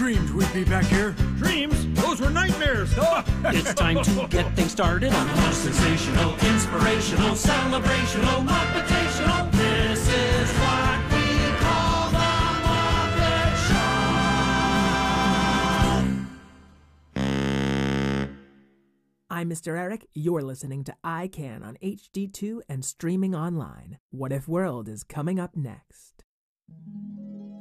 dreamed we'd be back here. Dreams? Those were nightmares. It's time to get things started on the most sensational, inspirational, celebrational, motivational. This is what we call the Muppet Show. I'm Mr. Eric. You're listening to I Can on HD2 and streaming online. What If World is coming up next.